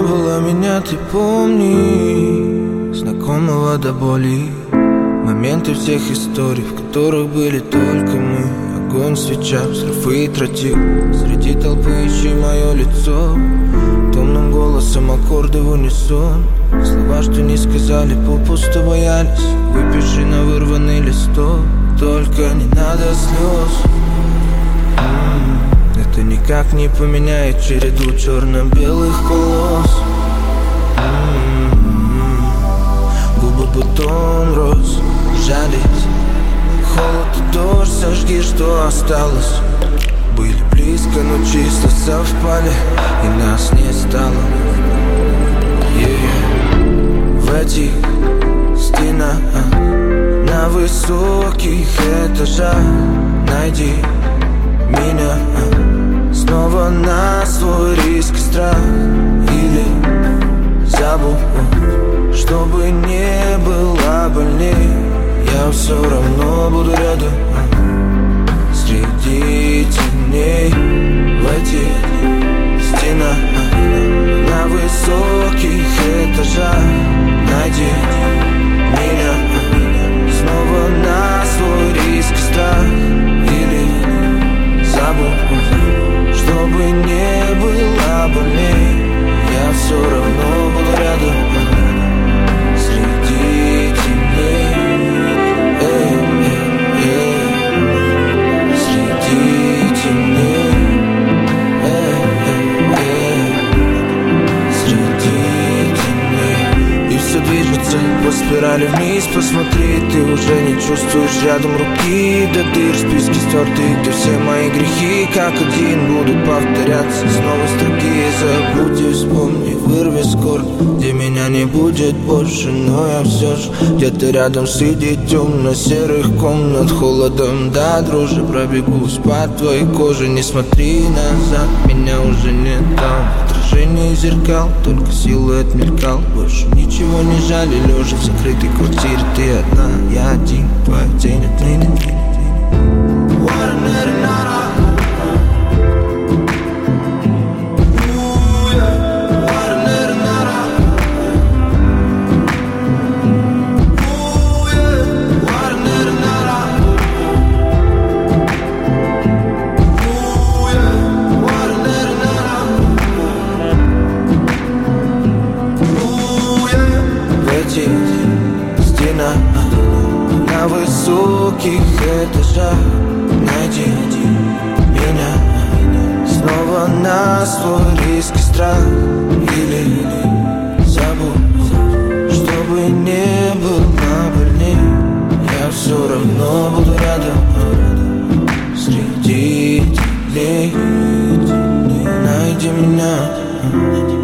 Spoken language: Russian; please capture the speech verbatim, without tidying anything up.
было меня, ты помни, знакомого до боли. Моменты всех историй, в которых были только мы. Огонь, свеча, взрыв и тротил. Среди толпы ищи мое лицо. Томным голосом аккорды в унисон. Слова, что не сказали, попусту боялись. Выпиши на вырванный листок. Только не надо слез. М-м-м. Это никак не поменяет череду черно-белых полос. М-м-м. Губы бутон роз, жались. Холод и дождь, сожги, что осталось. Были близко, но числа совпали, и нас не стало. Yeah. В этих стенах на высоких этажах найди меня снова на свой риск и страх. Или забудь, чтобы не было больней. Я все равно буду рядом среди теней. В этих стенах на высоких этажах найди меня снова на свой риск и страх. Или забудь, чтобы не было больней. Я все равно буду рядом среди теней. Движется по спирали вниз, посмотри, ты уже не чувствуешь рядом руки. До дыр списки стерты, где все мои грехи как один будут повторяться. Снова строки, забудь и вспомни, вырви с корня, где меня не будет больше. Но я все ж где-то рядом среди темно-серых комнат. Холодом до дрожи пробегусь по твоей коже. Не смотри назад, меня уже нет там. Отражение зеркал, только силуэт мелькал. Больше ничего не жали, лежа в закрытой квартире. Ты одна, я один, твоя тень отныне. На высоких этажах найди меня снова на свой риск и страх. Или забудь, чтобы не было больней. Я все равно буду рядом среди теней. Найди меня.